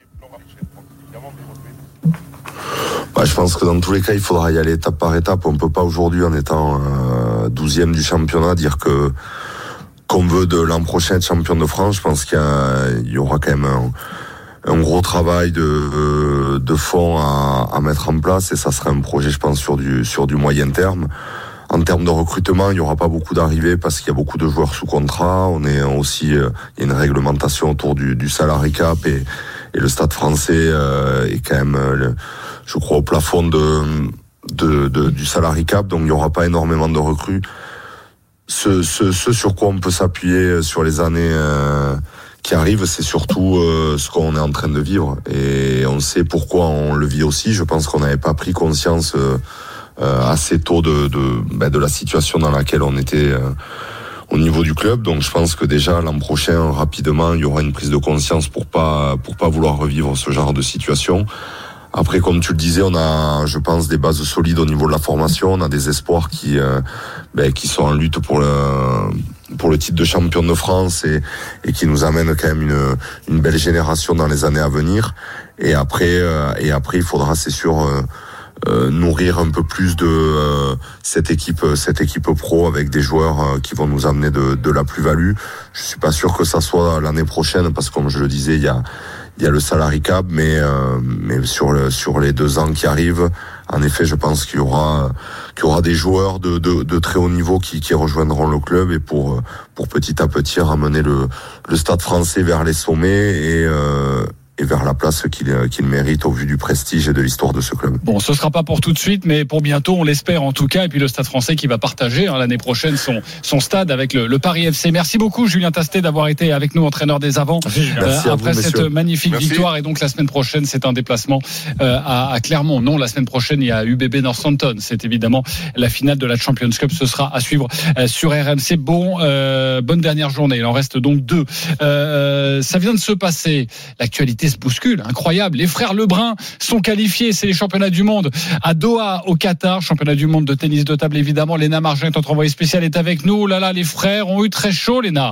Bah, je pense que dans tous les cas, il faudra y aller étape par étape. On peut pas aujourd'hui, en étant euh, douzième du championnat, dire que qu'on veut de l'an prochain être champion de France. Je pense qu'il y, a, il y aura quand même un, un gros travail de, de fond à, à mettre en place, et ça sera un projet, je pense, sur du sur du moyen terme. En termes de recrutement, il n'y aura pas beaucoup d'arrivées parce qu'il y a beaucoup de joueurs sous contrat. On est aussi, euh, il y a une réglementation autour du, du salary cap, et, et le Stade Français euh, est quand même, euh, le, je crois, au plafond de, de, de du salary cap, donc il n'y aura pas énormément de recrues. Ce, ce, ce sur quoi on peut s'appuyer sur les années euh, qui arrive, c'est surtout euh, ce qu'on est en train de vivre. Et on sait pourquoi on le vit aussi. Je pense qu'on n'avait pas pris conscience euh, euh, assez tôt de, de, ben, de la situation dans laquelle on était euh, au niveau du club. Donc je pense que déjà l'an prochain, rapidement, il y aura une prise de conscience pour pas pour pas vouloir revivre ce genre de situation. Après, comme tu le disais, on a, je pense, des bases solides au niveau de la formation. On a des espoirs qui, euh, ben, qui sont en lutte pour le, pour le titre de champion de France et, et qui nous amènent quand même une, une belle génération dans les années à venir. Et après, euh, et après, il faudra, c'est sûr, euh, euh, nourrir un peu plus de euh, cette équipe, cette équipe pro avec des joueurs euh, qui vont nous amener de, de la plus-value. Je suis pas sûr que ça soit l'année prochaine parce que, comme je le disais, il y a Il y a le salary cap, mais euh, mais sur le sur les deux ans qui arrivent, en effet, je pense qu'il y aura qu'il y aura des joueurs de de, de très haut niveau qui qui rejoindront le club et pour pour petit à petit ramener le le Stade Français vers les sommets et euh, et vers la place qu'il qu'il mérite au vu du prestige et de l'histoire de ce club. Bon, ce sera pas pour tout de suite, mais pour bientôt, on l'espère en tout cas. Et puis le Stade Français qui va partager hein, l'année prochaine son son stade avec le, le Paris F C. Merci beaucoup, Julien Tastet, d'avoir été avec nous, entraîneur des avants, euh, après vous, cette magnifique Merci. victoire. Et donc la semaine prochaine, c'est un déplacement euh, à, à Clermont. Non, la semaine prochaine, il y a U B B Northampton. C'est évidemment la finale de la Champions Cup. Ce sera à suivre euh, sur R M C. Bon, euh, bonne dernière journée. Il en reste donc deux. Euh, ça vient de se passer. L'actualité se bouscule, incroyable. Les frères Lebrun sont qualifiés, c'est les championnats du monde à Doha au Qatar, championnat du monde de tennis de table évidemment. Léna Margin, notre envoyée spéciale, est avec nous. Oh là là, les frères ont eu très chaud, Léna.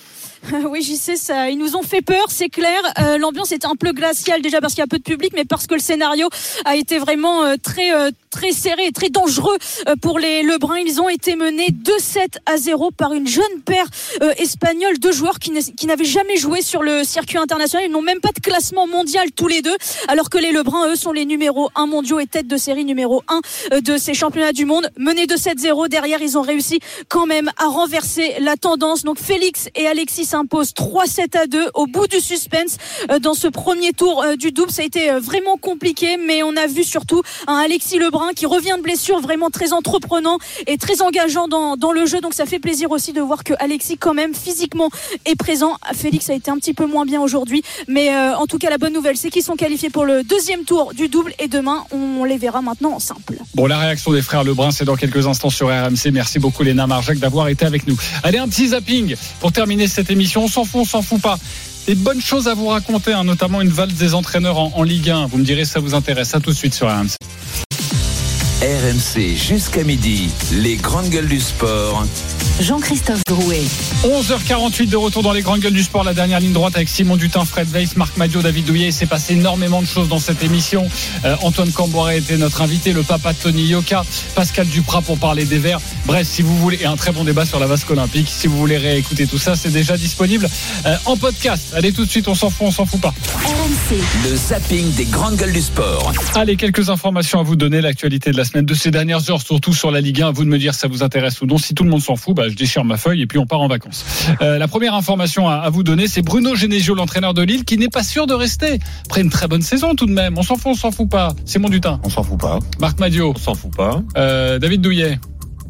Oui, j'y sais, ça, ils nous ont fait peur, c'est clair. Euh, l'ambiance était un peu glaciale déjà parce qu'il y a peu de public, mais parce que le scénario a été vraiment euh, très euh, très serré et très dangereux euh, pour les Lebrun. Ils ont été menés deux sept à zéro par une jeune paire euh, espagnole, deux joueurs qui, qui n'avaient jamais joué sur le circuit international. Ils n'ont même pas de classement mondial tous les deux, alors que les Lebrun, eux, sont les numéros un mondiaux et tête de série numéro un de ces championnats du monde. Menés deux sept zéro, derrière, ils ont réussi quand même à renverser la tendance. Donc Félix et Alexis s'impose trois sept à deux au bout du suspense dans ce premier tour du double. Ça a été vraiment compliqué, mais on a vu surtout un Alexis Lebrun qui revient de blessure, vraiment très entreprenant et très engageant dans, dans le jeu. Donc ça fait plaisir aussi de voir que Alexis quand même physiquement est présent. Félix a été un petit peu moins bien aujourd'hui, mais euh, en tout cas la bonne nouvelle c'est qu'ils sont qualifiés pour le deuxième tour du double et demain on les verra maintenant en simple. Bon, la réaction des frères Lebrun, c'est dans quelques instants sur R M C. Merci beaucoup Léna Marjac d'avoir été avec nous. Allez, un petit zapping pour terminer cette émission. On s'en fout, on s'en fout pas. Des bonnes choses à vous raconter, hein, notamment une valse des entraîneurs en, en Ligue un. Vous me direz si ça vous intéresse. À tout de suite sur R M C. R M C jusqu'à midi, les grandes gueules du sport. Jean-Christophe Drouet. onze heures quarante-huit de retour dans les grandes gueules du sport, la dernière ligne droite avec Simon Dutin, Fred Weiss, Marc Madiot, David Douillet. Il s'est passé énormément de choses dans cette émission. Euh, Antoine Camboret était notre invité, le papa de Tony Yoka, Pascal Duprat pour parler des Verts. Bref, si vous voulez, et un très bon débat sur la vasque olympique. Si vous voulez réécouter tout ça, c'est déjà disponible euh, en podcast. Allez, tout de suite, on s'en fout, on s'en fout pas. R M C. Le zapping des grandes gueules du sport. Allez, quelques informations à vous donner, l'actualité de la semaine, de ces dernières heures, surtout sur la Ligue un. À vous de me dire si ça vous intéresse ou non. Si tout le monde s'en fout, bah, je déchire ma feuille et puis on part en vacances. Euh, la première information à, à vous donner, c'est Bruno Genesio, l'entraîneur de Lille, qui n'est pas sûr de rester. Après une très bonne saison tout de même. On s'en fout, on s'en fout pas. Simon Dutin. On s'en fout pas. Marc Madiot. On s'en fout pas. Euh, David Douillet.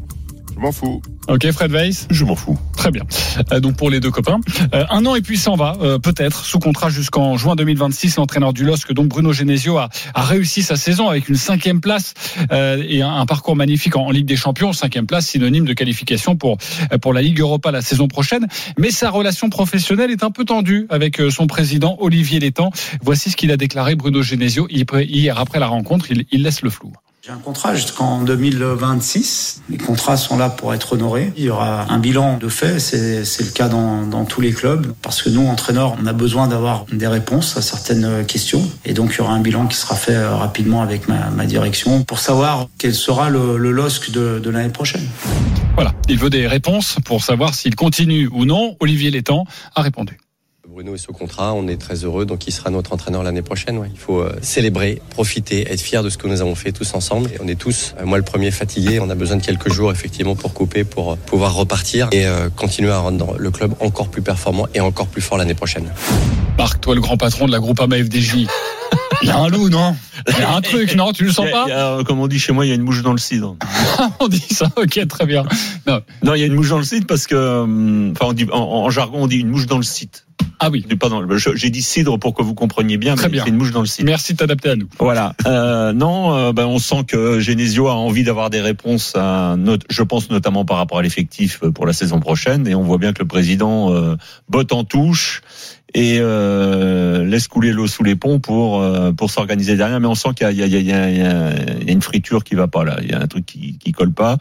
Je m'en fous. Ok, Fred Weiss. Je m'en fous. Très bien. Euh, donc pour les deux copains, euh, un an et puis s'en va, euh, peut-être sous contrat jusqu'en juin deux mille vingt-six. L'entraîneur du L O S C, donc Bruno Genesio, a, a réussi sa saison avec une cinquième place euh, et un, un parcours magnifique en, en Ligue des Champions. Cinquième place, synonyme de qualification pour pour la Ligue Europa la saison prochaine. Mais sa relation professionnelle est un peu tendue avec son président Olivier Létang. Voici ce qu'il a déclaré Bruno Genesio hier après la rencontre. Il, il laisse le flou. J'ai un contrat jusqu'en deux mille vingt-six. Les contrats sont là pour être honorés. Il y aura un bilan de fait. C'est, c'est le cas dans, dans tous les clubs. Parce que nous, entraîneurs, on a besoin d'avoir des réponses à certaines questions. Et donc, il y aura un bilan qui sera fait rapidement avec ma, ma direction pour savoir quel sera le, le L O S C de, de l'année prochaine. Voilà. Il veut des réponses pour savoir s'il continue ou non. Olivier Létang a répondu. Bruno est sous contrat, on est très heureux, donc il sera notre entraîneur l'année prochaine. Ouais. Il faut euh, célébrer, profiter, être fiers de ce que nous avons fait tous ensemble. Et on est tous, euh, moi le premier, fatigué. On a besoin de quelques jours effectivement pour couper, pour euh, pouvoir repartir et euh, continuer à rendre le club encore plus performant et encore plus fort l'année prochaine. Marc, toi le grand patron de la Groupama F D J. Il y a un loup, non? Il y a un truc, non? Tu le sens pas? Il y a, comme on dit chez moi, il y a une mouche dans le cidre. On dit ça, ok, très bien. Non, non, il y a une mouche dans le cidre parce que, enfin, on dit, en, en jargon, on dit une mouche dans le site. Ah oui, pardon, j'ai dit cidre pour que vous compreniez bien, Très mais bien. c'est une mouche dans le cidre. Merci de t'adapter à nous. Voilà. Euh, non, euh, ben on sent que Genesio a envie d'avoir des réponses, à notre, je pense notamment par rapport à l'effectif pour la saison prochaine, et on voit bien que le président euh, botte en touche et euh, laisse couler l'eau sous les ponts pour euh, pour s'organiser derrière. Mais on sent qu'il y a, il y a, il y a, il y a, il y a une friture qui va pas là. Il y a un truc qui, qui colle pas.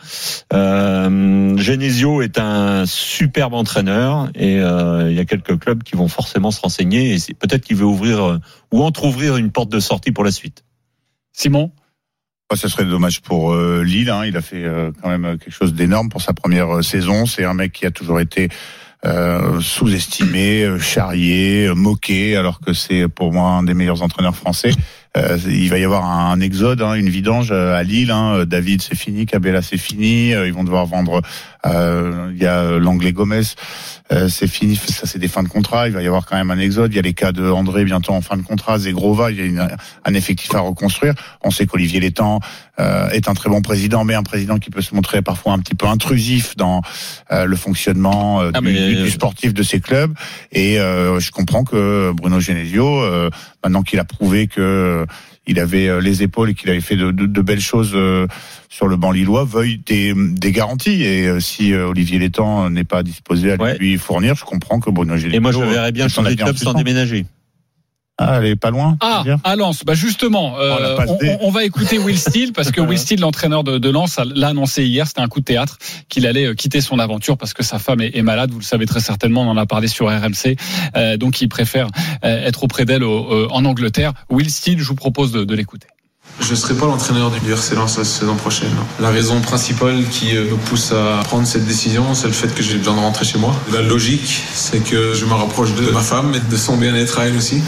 Euh, Genesio est un superbe entraîneur et euh, il y a quelques clubs qui vont forcément se renseigner et c'est, peut-être qu'il veut ouvrir euh, ou entrouvrir une porte de sortie pour la suite. Simon? Ce serait dommage pour euh, Lille. Hein. Il a fait euh, quand même quelque chose d'énorme pour sa première euh, saison. C'est un mec qui a toujours été euh, sous-estimé, euh, charrié, euh, moqué, alors que c'est pour moi un des meilleurs entraîneurs français. Euh, il va y avoir un, un exode, hein, une vidange à Lille. Hein. David, c'est fini. Cabella, c'est fini. Euh, ils vont devoir vendre. Euh, il y a l'Anglais Gomez, euh, c'est fini. Ça, c'est des fins de contrat. Il va y avoir quand même un exode. Il y a les cas de André bientôt en fin de contrat. Zegrova, il y a une, un effectif à reconstruire. On sait qu'Olivier Létang euh, est un très bon président, mais un président qui peut se montrer parfois un petit peu intrusif dans euh, le fonctionnement euh, ah, du, mais... du sportif de ses clubs. Et euh, je comprends que Bruno Genesio, euh, maintenant qu'il a prouvé que il avait les épaules et qu'il avait fait de, de, de belles choses euh, sur le banc lillois, veuille des, des garanties. Et euh, si euh, Olivier Létang n'est pas disposé à ouais. lui fournir, je comprends que Bruno Genesio... Et moi, je verrais bien changer de club sans déménager. Ah, elle est pas loin. Ah, à Lens. Bah justement, euh, oh, on, on va écouter Will Steele parce que Will Steele, l'entraîneur de, de Lens, l'a annoncé hier. C'était un coup de théâtre qu'il allait quitter son aventure parce que sa femme est, est malade. Vous le savez très certainement. On en a parlé sur R M C. Euh, donc, il préfère euh, être auprès d'elle au, euh, en Angleterre. Will Steele, je vous propose de, de l'écouter. Je ne serai pas l'entraîneur du R C Lens la saison prochaine. La raison principale qui me pousse à prendre cette décision, c'est le fait que j'ai besoin de rentrer chez moi. La logique, c'est que je me rapproche de ma femme et de son bien-être à elle aussi.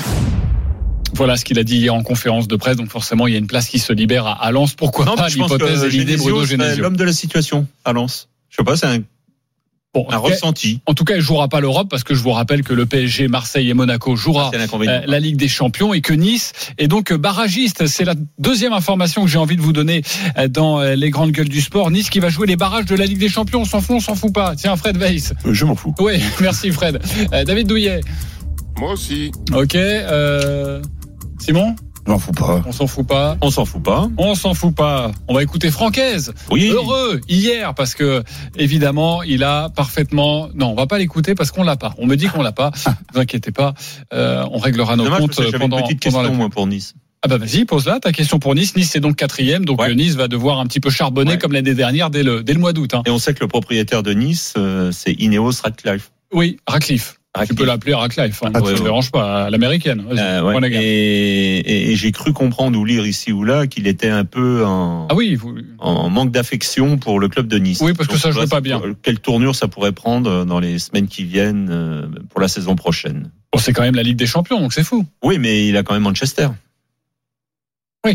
Voilà ce qu'il a dit hier en conférence de presse. Donc forcément, il y a une place qui se libère à, à Lens. Pourquoi non, pas l'hypothèse et l'idée Bruno Genesio? L'homme de la situation à Lens. Je sais pas, c'est un, bon, un ressenti. En tout cas, il jouera pas l'Europe parce que je vous rappelle que le P S G, Marseille et Monaco jouera euh, la Ligue des Champions et que Nice est donc barragiste. C'est la deuxième information que j'ai envie de vous donner dans les grandes gueules du sport. Nice qui va jouer les barrages de la Ligue des Champions. On s'en fout, on s'en fout pas. Tiens, Fred Weiss. Euh, je m'en fous. Oui, merci Fred. Euh, David Douillet. Moi aussi. Ok. Euh... Simon? On s'en fout pas. On s'en fout pas. On s'en fout pas. On s'en fout pas. On va écouter Francaise. Oui. Heureux hier parce que évidemment il a parfaitement. Non, on va pas l'écouter parce qu'on l'a pas. On me dit qu'on l'a pas. Ne vous inquiétez pas. Euh, on réglera nos Dommage, comptes parce que pendant. Une petite pendant question la... moi pour Nice. Ah bah vas-y, pose-la ta question pour Nice. Nice c'est donc quatrième, donc ouais. Nice va devoir un petit peu charbonner ouais. comme l'année dernière dès le dès le mois d'août. Hein. Et on sait que le propriétaire de Nice, euh, c'est Ineos Radcliffe. Oui, Radcliffe. Tu peux l'appeler Radcliffe, hein. Ah, ça ne dérange pas, à l'américaine. Euh, ouais. et, et, et j'ai cru comprendre ou lire ici ou là qu'il était un peu en, ah oui, vous... en manque d'affection pour le club de Nice. Oui, parce Donc, que ça ne jouait pas bien. Quelle tournure ça pourrait prendre dans les semaines qui viennent pour la saison prochaine? Bon, c'est quand même la Ligue des Champions, donc c'est fou. Oui, mais il a quand même Manchester. Oui.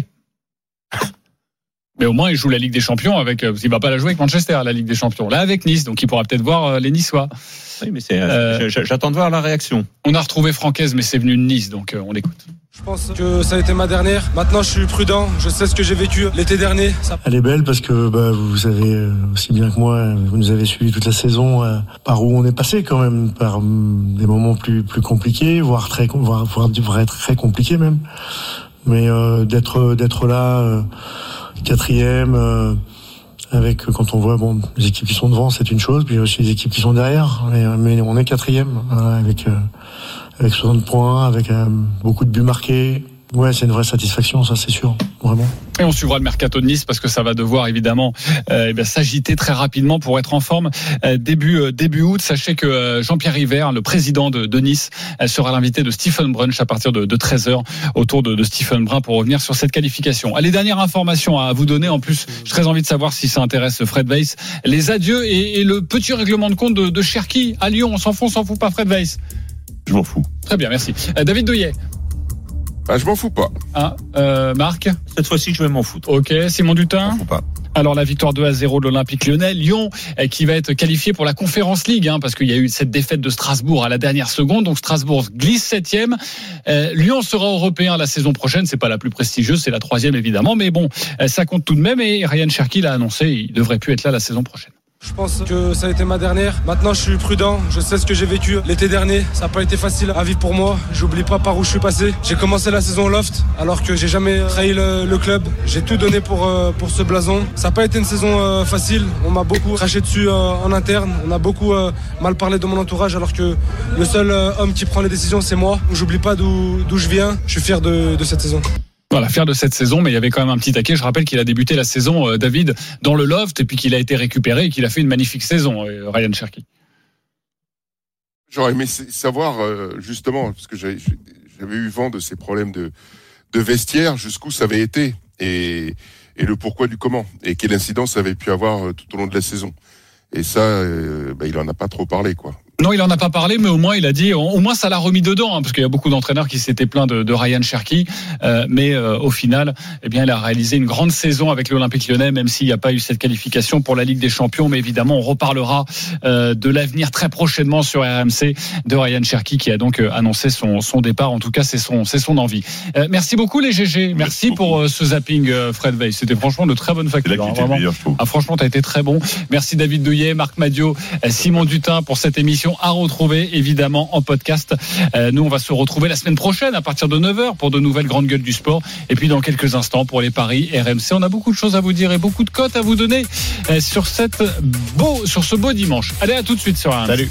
Mais au moins, il joue la Ligue des Champions avec. Parce qu'il va pas la jouer avec Manchester, la Ligue des Champions. Là, avec Nice, donc il pourra peut-être voir les Niçois. Oui, mais c'est. Euh, j'attends de voir la réaction. On a retrouvé Francaise, mais c'est venu de Nice, donc on l'écoute. Je pense que ça a été ma dernière. Maintenant, je suis prudent. Je sais ce que j'ai vécu l'été dernier. Ça... Elle est belle parce que bah, vous savez aussi bien que moi, vous nous avez suivi toute la saison euh, par où on est passé quand même, par um, des moments plus plus compliqués, voire très voire, voire, voire très compliqués même. Mais euh, d'être d'être là. Euh, quatrième euh, avec quand on voit bon les équipes qui sont devant c'est une chose, puis il y a aussi les équipes qui sont derrière, mais, mais on est quatrième voilà, avec euh, avec soixante points, avec euh, beaucoup de buts marqués. Ouais, c'est une vraie satisfaction, ça c'est sûr, vraiment. Et on suivra le mercato de Nice parce que ça va devoir évidemment euh, eh bien, s'agiter très rapidement pour être en forme euh, début euh, début août. Sachez que euh, Jean-Pierre River, le président de, de Nice, euh, sera l'invité de Stephen Brunch à partir de, de treize heures autour de, de Stephen Brun pour revenir sur cette qualification. Allez, dernière information à vous donner. En plus, j'ai très envie de savoir si ça intéresse Fred Weiss. Les adieux et, et le petit règlement de compte de, de Cherki à Lyon. On s'en fout, on s'en fout pas, Fred Weiss? Je m'en fous. Très bien, merci. Euh, David Douillet. Ah, je m'en fous pas. Ah, euh, Marc? Cette fois-ci, je vais m'en foutre. Ok, Simon Dutin? Je m'en fous pas. Alors la victoire deux à zéro de l'Olympique Lyonnais, Lyon qui va être qualifié pour la Conference League, hein, parce qu'il y a eu cette défaite de Strasbourg à la dernière seconde, donc Strasbourg glisse septième. Euh, Lyon sera européen la saison prochaine, c'est pas la plus prestigieuse, c'est la troisième évidemment, mais bon, ça compte tout de même. Et Ryan Cherki l'a annoncé, il devrait plus être là la saison prochaine. Je pense que ça a été ma dernière. Maintenant, je suis prudent. Je sais ce que j'ai vécu l'été dernier. Ça n'a pas été facile à vivre pour moi. J'oublie pas par où je suis passé. J'ai commencé la saison au Loft alors que j'ai jamais trahi le, le club. J'ai tout donné pour, euh, pour ce blason. Ça n'a pas été une saison euh, facile. On m'a beaucoup craché dessus euh, en interne. On a beaucoup euh, mal parlé de mon entourage alors que le seul euh, homme qui prend les décisions, c'est moi. J'oublie pas d'où, d'où je viens. Je suis fier de, de cette saison. Voilà, fier de cette saison, mais il y avait quand même un petit taquet. Je rappelle qu'il a débuté la saison, euh, David, dans le Loft, et puis qu'il a été récupéré et qu'il a fait une magnifique saison, euh, Ryan Cherki. J'aurais aimé savoir, euh, justement, parce que j'avais, j'avais eu vent de ces problèmes de, de vestiaire, jusqu'où ça avait été, et, et le pourquoi du comment, et quelle incidence ça avait pu avoir tout au long de la saison. Et ça, euh, bah, il en a pas trop parlé, quoi. Non, il en a pas parlé, mais au moins il a dit, au moins ça l'a remis dedans, hein, parce qu'il y a beaucoup d'entraîneurs qui s'étaient plaints de, de Ryan Cherki, euh, mais euh, au final, eh bien, il a réalisé une grande saison avec l'Olympique Lyonnais, même s'il n'y a pas eu cette qualification pour la Ligue des Champions. Mais évidemment, on reparlera euh, de l'avenir très prochainement sur R M C de Ryan Cherki, qui a donc euh, annoncé son, son départ. En tout cas, c'est son, c'est son envie. Euh, merci beaucoup les G G, merci, merci pour euh, ce zapping, euh, Fred Weiss. C'était franchement de très bonne facture. Hein, vraiment. Meilleur, ah, franchement, t'as été très bon. Merci David Douillet, Marc Madiot, Simon Dutin pour cette émission à retrouver évidemment en podcast. Euh, nous on va se retrouver la semaine prochaine à partir de neuf heures pour de nouvelles grandes gueules du sport, et puis dans quelques instants pour les paris R M C. On a beaucoup de choses à vous dire et beaucoup de cotes à vous donner euh, sur cette beau, sur ce beau dimanche. Allez, à tout de suite sur R M C. Salut.